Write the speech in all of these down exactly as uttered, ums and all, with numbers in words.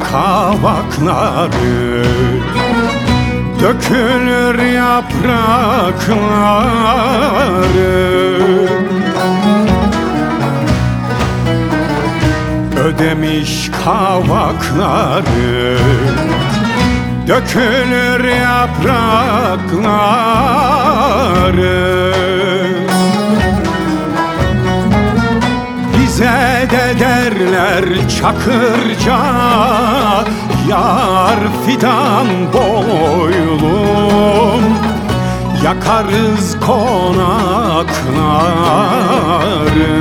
kavakları, dökülür yaprakları. Ödemiş kavakları, dökülür yaprakları. Bize de derler Çakırca, yar fidan boylum, yakarız konakları.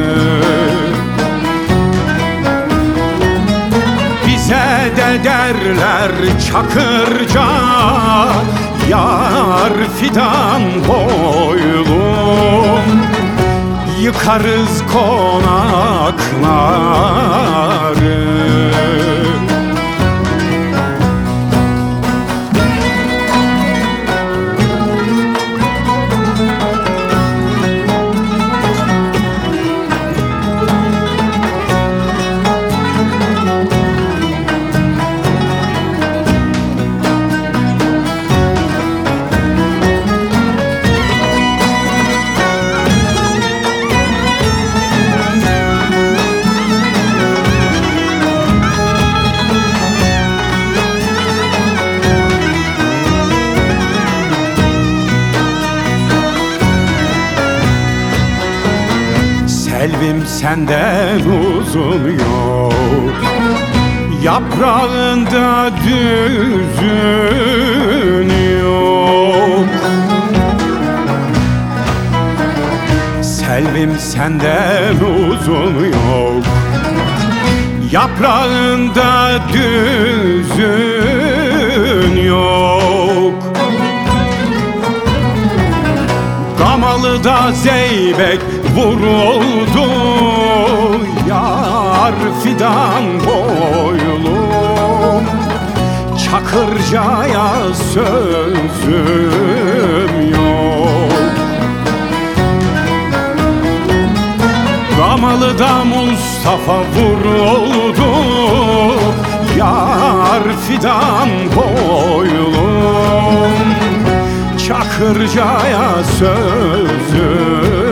Bize de derler Çakırca, yar fidan boylum, yıkarız konakları. Selvim senden uzun yok, yaprağında düzün yok. Selvim senden uzun yok, yaprağında düzün yok. Gamalı'da zeybek vuruldu, yar fidan boylum, Çakırca'ya sözüm yok. Gamalı'da Mustafa vuruldu, yar fidan boylum, Çakırca'ya sözüm